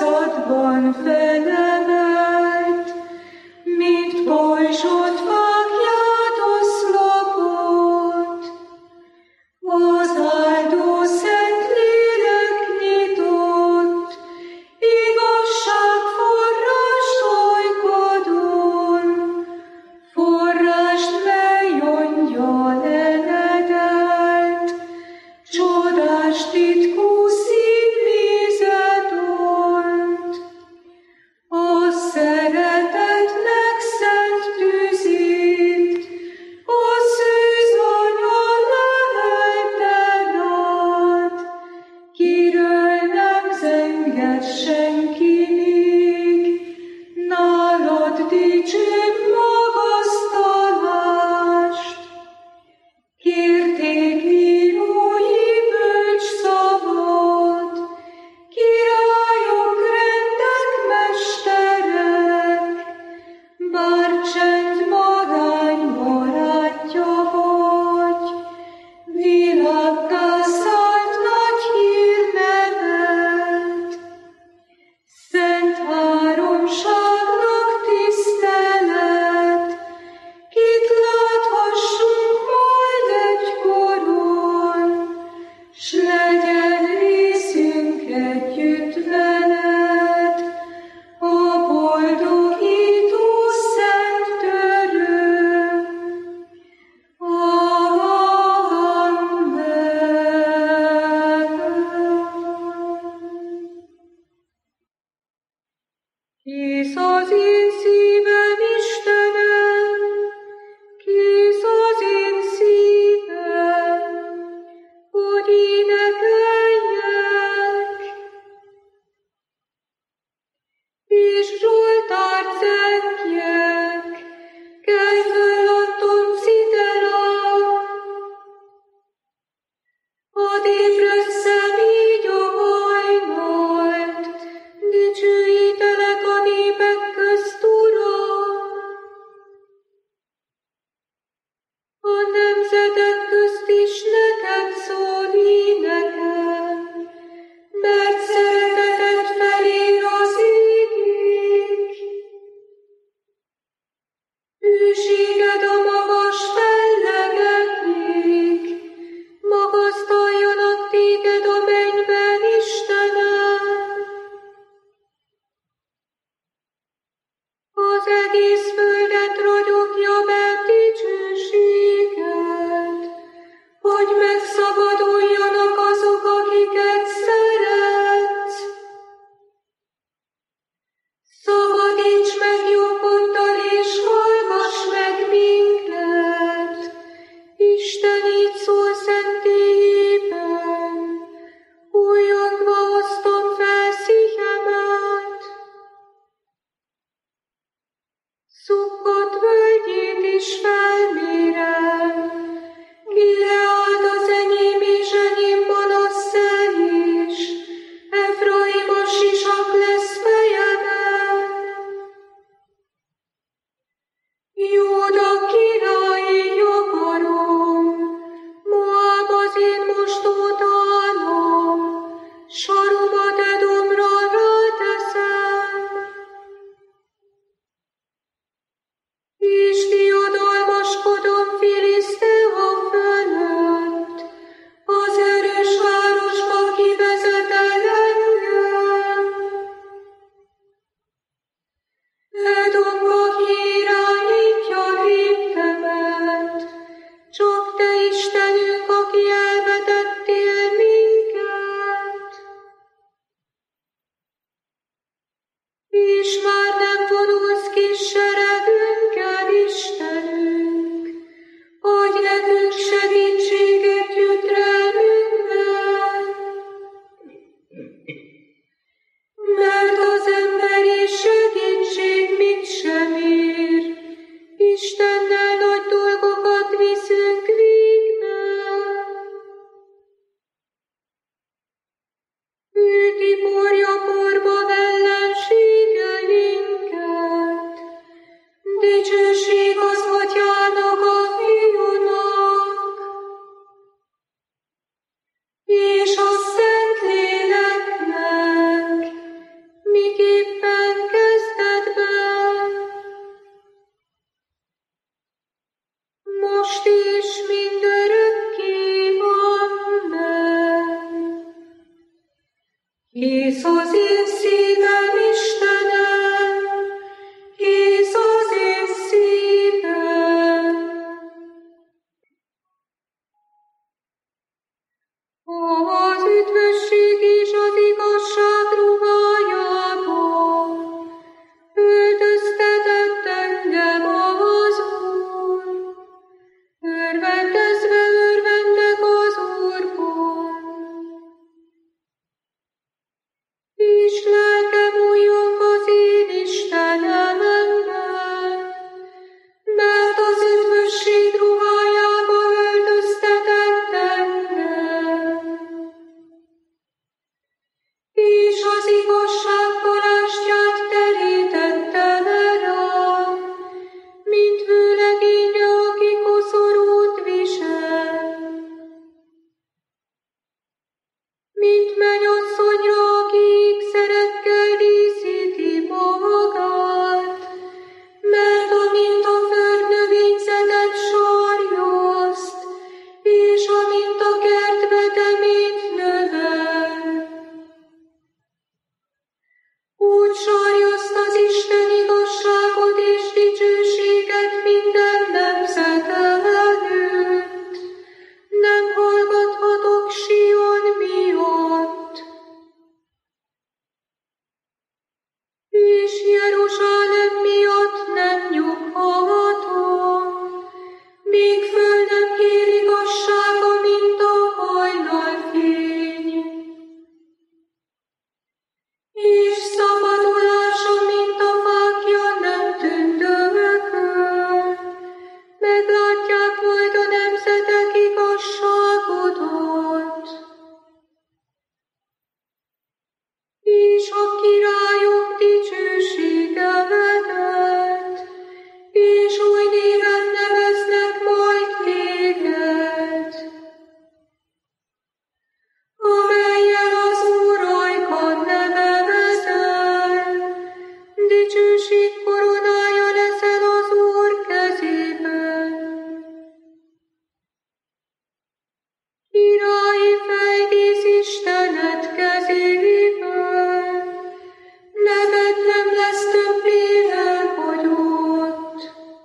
arcodban felemelt, mint pajzsot vágját oszlopot. Az áldó szent lélek nyitott, igazság forrást olykodon, forrást, mely angyal eledelt, csodás titkú szívvízet ont. A szeretetnek szent tűzét, a szűzanya lehelten át, kiről nem zenged senki még, nálad dicsőbb magasztalást. Kérték írói bölcs szavad, királyok, rendek, mesterek, bár csend magány barátja vagy, világgá szállt nagy hírnevet. Szent háromságnak tisztelet, kit láthassunk majd egykoron, s legyen részünk együtt veled, a boldogító szent öröm. Amen. Kész az én szívem, Istenem, kész az én szívem, hogy énekeljek, és Zsoltárt zengjek, kelj föl Anton citerám, hadd ébresszel így a hajnalt, dicsőítelek a népek közt, Uram. A nemzetek közt is neked szól énekem, mert szereteted felér az égig. Hűséged a magas fellegekig, magasztaljanak téged a mennyben, Istenem. Az egész földet ragyogja be dicsőséged, hogy megszabaduljanak azok, akiket szeretsz. Szabadíts meg jobboddal, és hallgass meg minket, Isten így szól szentélyében, újongva hoztam fel szívemet. Szukkot völgyét is felmérem, Gileád az enyém és enyém Manasszeh is, Efraim a sisak lesz fejemen. Júda királyi jogarom, Moab az én mosdót állom, saromat Edomra ráteszem. És diadalmaskodom Filisztea fölött, az erős városba kivezet el engem. Edomba kiirányítja léptemet, csak te Istenünk, aki elvetettél minket. És már nem vonulsz ki seregünkkel, Istenünk, adj nekünk segítséget gyötrelmünkben. Mert az emberi segítség mit sem ér, Istennel nagy dolgokat viszünk végbe. Ő tiporja porban ellenségeink, sarjaszt az Isten igazságot és dicsőséget minden nemzet előtt. Nem hallgathatok Sion miatt. És Jeruzsálem miatt nem nyughatom, míg föl nem kér igazsága, mint a hajnalfény, és szabadulása, mint a fákja nem tündökön. Meglátják majd a nemzetek igazságodat, és a királyok dicsőségedet, és új néven neveznek majd téged, amellyel az Úr ajkán nevezel. Dicsőség koronája leszel az Úr kezében. Királyi fejdísz Istened kezében, neved nem lesz többé elhagyott.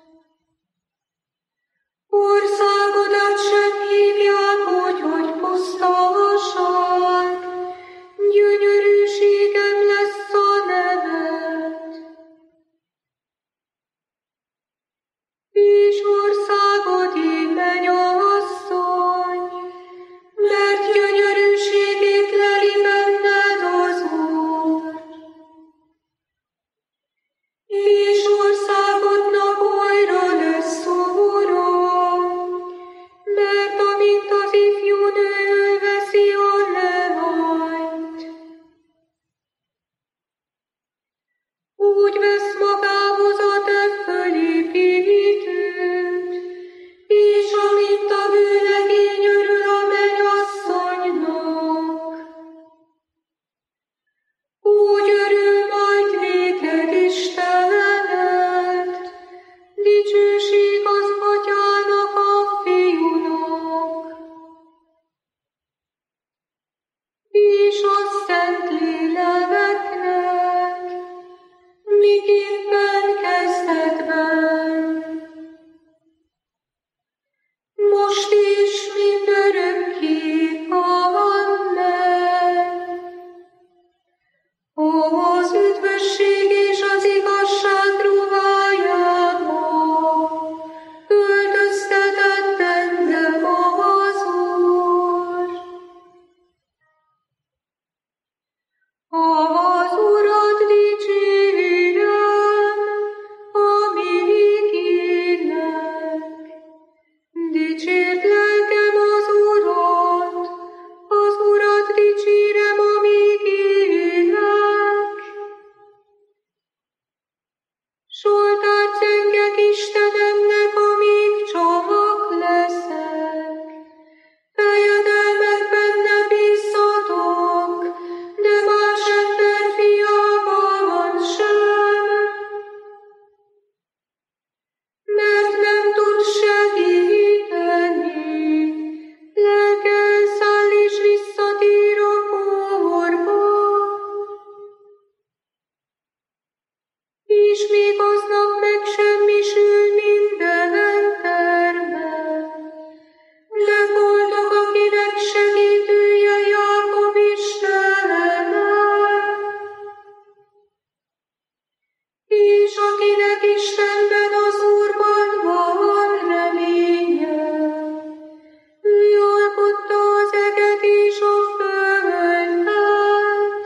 Országodat sem hívják úgy, hogy pusztaság, gyönyörűségem lesz a neved. És országod így asszony, mert gyönyörűségét leli benned az Úr. És országodnak újra lesz óra, mert amint az ifjú nő veszi a leányt, úgy vesz magához a te fölépítőt, és amint a vőlegény örül a mennyasszonynak, úgy örül majd néked Istened. Dicsőség az Atyának, a Fiúnak, és a Szentléleknek, miképpen kezdetben, most is mindörökké. Amen. Az üdvösség és az igazság ruhájába öltöztetett engem az Úr. Az Urat dicsérem, amíg élek. Dicsérd lelkem az Urat dicsérem, amíg élek. Zsoltárt zengek Istenemnek, amíg csak leszek. Fejedelmekben ne bízzatok, de más ember fiában sem, mert nem tud segíteni. Lelke elszáll és visszatér a porba, és még aznap megsemmisül minden terme. De boldog, akinek segítője Jákob Istene, és akinek Istenben, az Úrban van reménye. Ő alkotta az eget és a földet,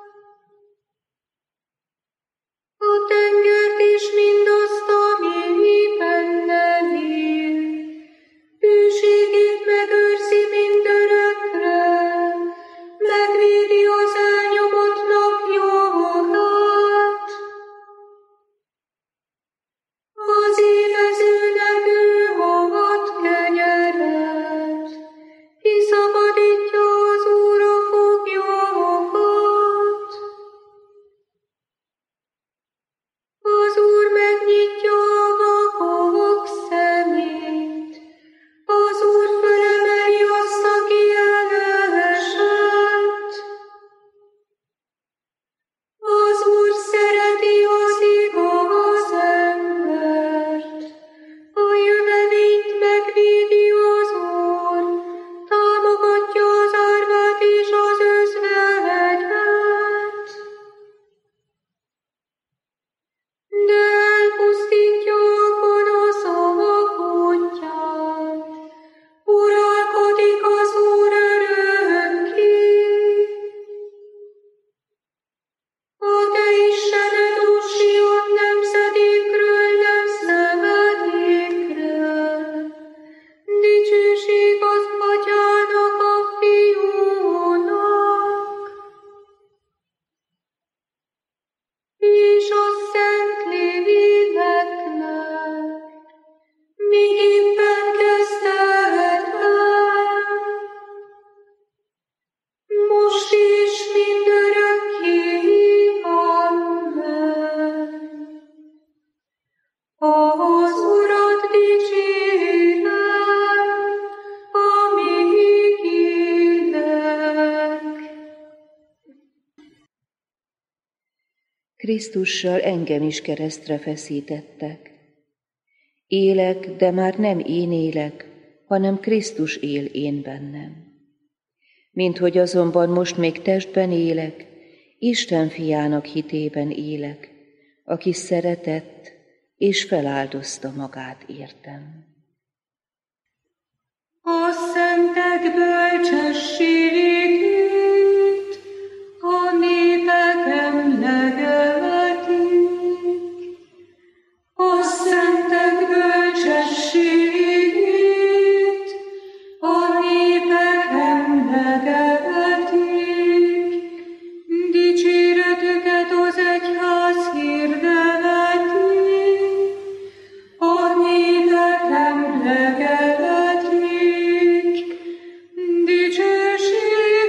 a tengert és mindazt, ami benne él. Hűségét megőrzi mindörökre, megvédi az elnyomott napjaikat. Krisztussal engem is keresztre feszítettek. Élek, de már nem én élek, hanem Krisztus él én bennem. Minthogy azonban most még testben élek, Isten fiának hitében élek, aki szeretett és feláldozta magát értem. A szentek bölcsességét a népek emlegetik. A szentek bölcsességét a népek emlegetik. Dicséretüket az egyház hirdeti. A népek emlegetik. Dicsőség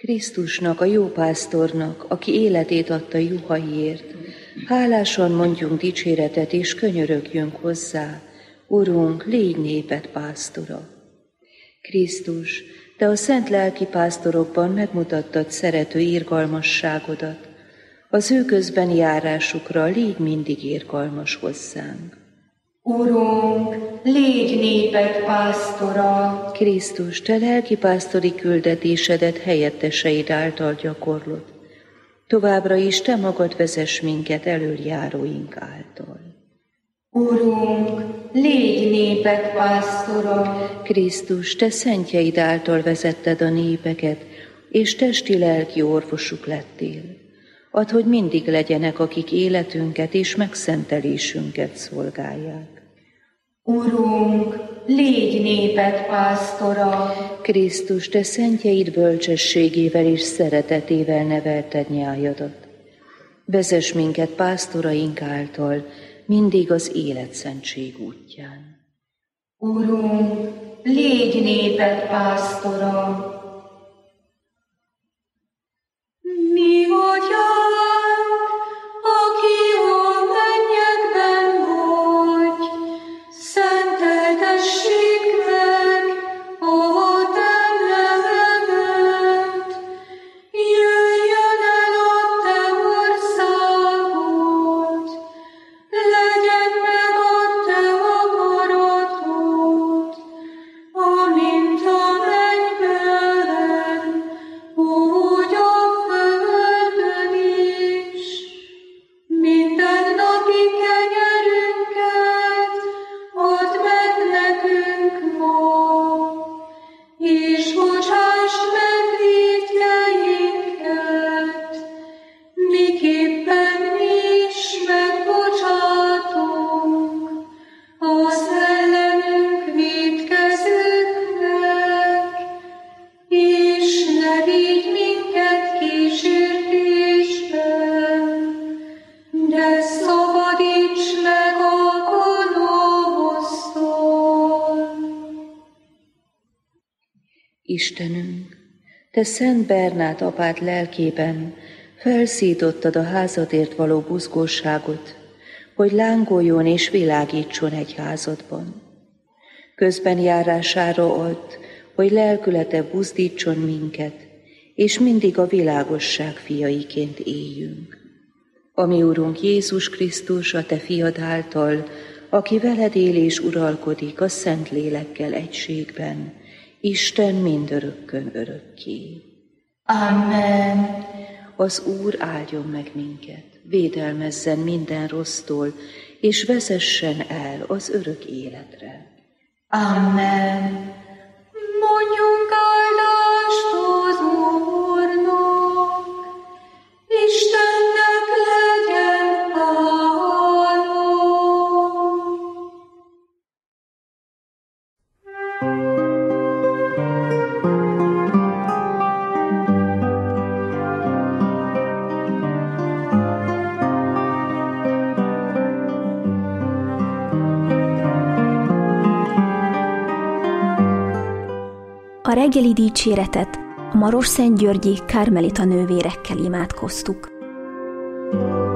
Krisztusnak, a jó pásztornak, aki életét adta juhaiért, hálásan mondjunk dicséretet és könyörögjünk hozzá, Urunk, légy néped pásztora. Krisztus, Te a szent lelki pásztorokban megmutattad szerető irgalmasságodat, az ő közbeni járásukra légy mindig irgalmas hozzánk. Urunk, légy néped pásztora! Krisztus, Te lelki pásztori küldetésedet helyetteseid által gyakorlod. Továbbra is Te magad vezess minket elöljáróink által. Urunk, légy néped pásztora! Krisztus, Te szentjeid által vezetted a népeket, és testi-lelki orvosuk lettél. Add, hogy mindig legyenek, akik életünket és megszentelésünket szolgálják. Urunk, légy néped pásztora! Krisztus, Te szentjeid bölcsességével és szeretetével nevelted nyájadat. Vezess minket pásztoraink által, mindig az életszentség útján. Urunk, légy néped pásztora! Mi atyánk, aki a mennyekben vagy, szenteltessék meg a te nevedet, jöjjön el a te országod, legyen meg a te akaratod, amint a mennyben, úgy a földön is. Mindennapi kenyerünket add meg nekünk ma, és bocsásd meg vétkeinket, miképpen mi is megbocsátunk az ellenünk vétkezőknek, és ne vigy minket kísértésbe, de szabadíts meg a gonosztól. Istenünk, Te Szent Bernát apát lelkében felszítottad a házadért való buzgóságot, hogy lángoljon és világítson egy házadban. Közben járására add, hogy lelkülete buzdítson minket, és mindig a világosság fiaiként éljünk. Ami Urunk Jézus Krisztus, a Te fiad által, aki veled él és uralkodik a Szent Lélekkel egységben, Isten mindörökkön örökké. Amen. Az Úr áldjon meg minket, védelmezzen minden rossztól, és vezessen el az örök életre. Amen. Mondjunk áldást az Úrnak, Istennek legyen áldás. A reggeli dicséretet a Marosszentgyörgyi Kármelita nővérekkel imádkoztuk.